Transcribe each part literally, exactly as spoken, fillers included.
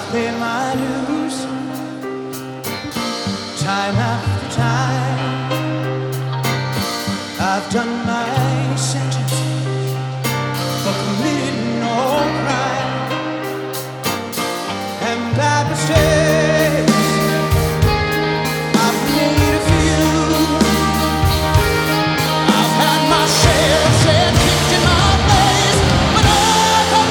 I've paid my dues time after time. I've done my sentence for committing no crime and bad mistakes. I've made a few. I've had my share of said kicked in my face, but I've come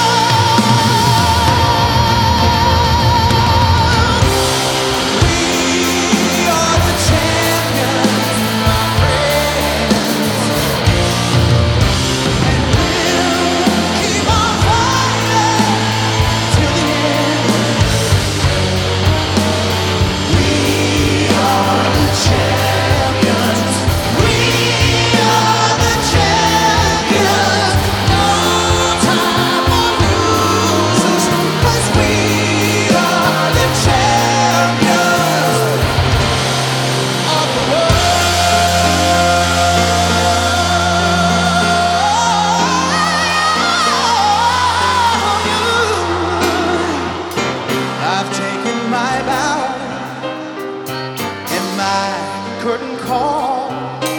curtain call.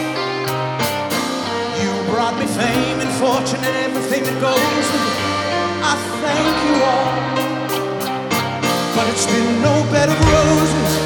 You brought me fame and fortune and everything that goes with it. I thank you all, but it's been no bed of roses.